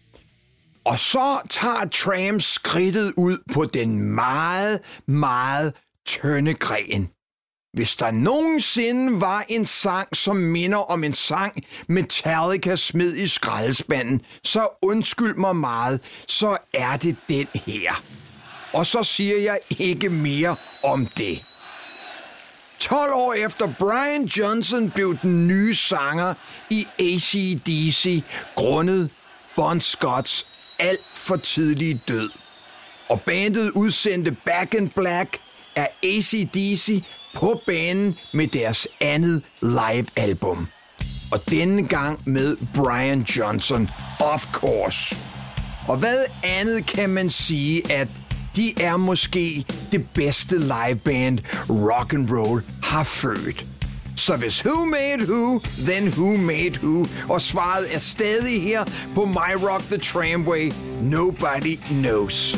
Og så tager Tramp skridtet ud på den meget, meget tynde gren. Hvis der nogensinde var en sang, som minder om en sang, Metallica smed i skraldespanden, så undskyld mig meget, så er det den her. Og så siger jeg ikke mere om det. tolv år efter Brian Johnson blev den nye sanger i A C D C grundet Bon Scotts alt for tidlige død. Og bandet udsendte Back in Black af A C D C på banen med deres andet live-album. Og denne gang med Brian Johnson, of course. Og hvad andet kan man sige, at de er måske det bedste liveband rock and roll har født. Så hvis who made who, then who made who? Og svaret er stadig her på My Rock the Tramway. Nobody knows.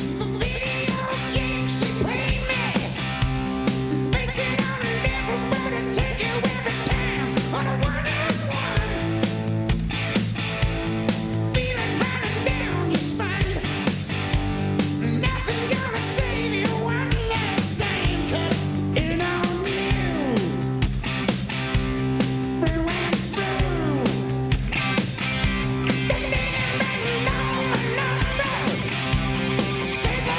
Says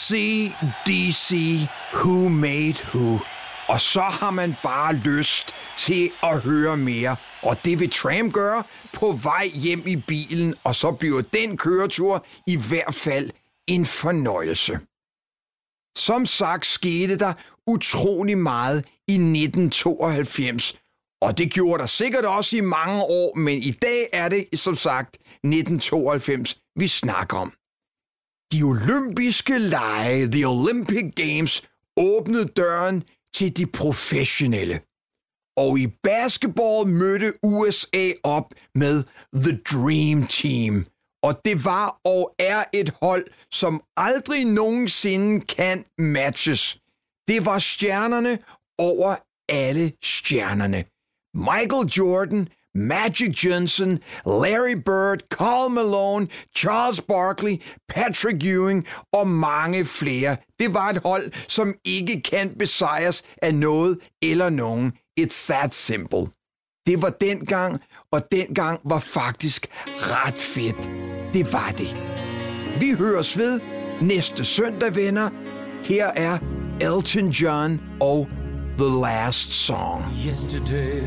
C D C, Who Made Who. Og så har man bare lyst til at høre mere. Og det vil Tram gøre på vej hjem i bilen, og så bliver den køretur i hvert fald en fornøjelse. Som sagt skete der utrolig meget i nitten tooghalvfems, og det gjorde der sikkert også i mange år, men i dag er det som sagt nitten tooghalvfems, vi snakker om. De olympiske lege, The Olympic Games, åbnede døren til de professionelle. Og i basketball mødte U S A op med The Dream Team. Og det var og er et hold, som aldrig nogensinde kan matches. Det var stjernerne over alle stjernerne. Michael Jordan, Magic Johnson, Larry Bird, Karl Malone, Charles Barkley, Patrick Ewing og mange flere. Det var et hold, som ikke kan besejres af noget eller nogen. It's that simple. Det var dengang, og dengang var faktisk ret fedt. Det var det. Vi høres ved næste søndag, venner. Her er Elton John og The Last Song. Yesterday,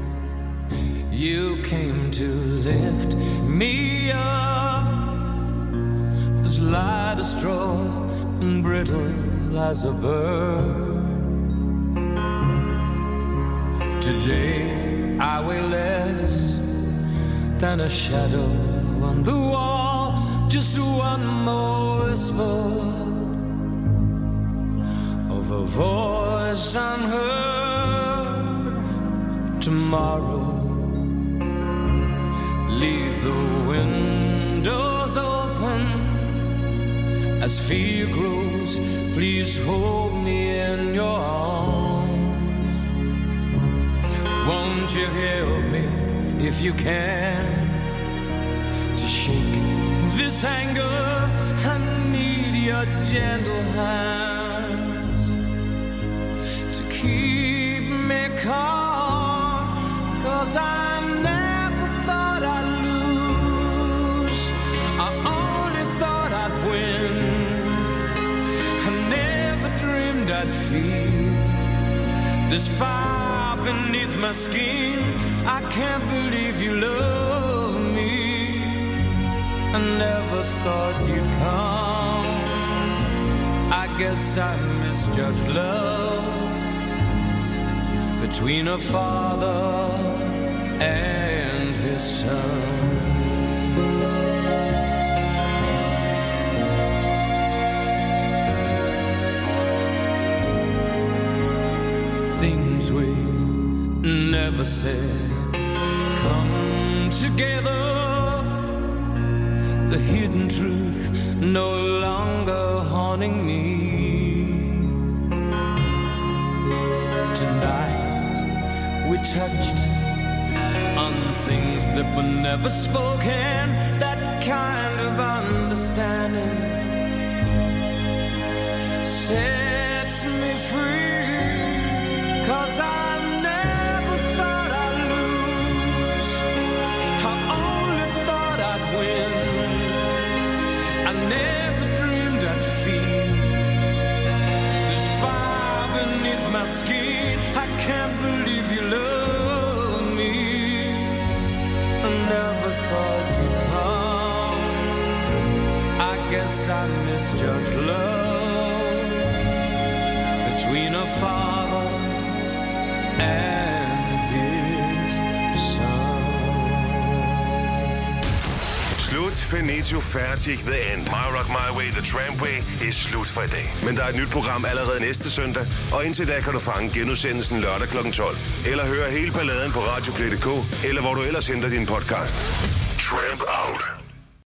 you came to lift me up, as light as straw and brittle as a bird. Today, I weigh less than a shadow on the wall, just one more whisper of a voice unheard. Tomorrow, leave the windows open as fear grows. Please hold me in your arms. Won't you help me if you can to shake this anger? I need your gentle hands to keep me calm, 'cause I never thought I'd lose, I only thought I'd win. I never dreamed I'd feel this fire beneath my skin. I can't believe you love me. I never thought you'd come. I guess I misjudged love between a father and his son. Things we never said come together. The hidden truth no longer haunting me. Tonight we touched on things that were never spoken. That kind of understanding sets me free, 'cause I never thought I'd lose, I only thought I'd win. I never dreamed I'd feel this fire beneath my skin. I can't believe you love me. I never thought you'd come. I guess I misjudged love between a father and his son. Slut, finito, færdig, the end. My Rock, My Way, The Tramway er slut for i dag. Men der er et nyt program allerede næste søndag, og indtil da kan du fange genudsendelsen lørdag klokken tolv. Eller høre hele balladen på radioplay punktum d k, eller hvor du ellers henter din podcast. Tramp out.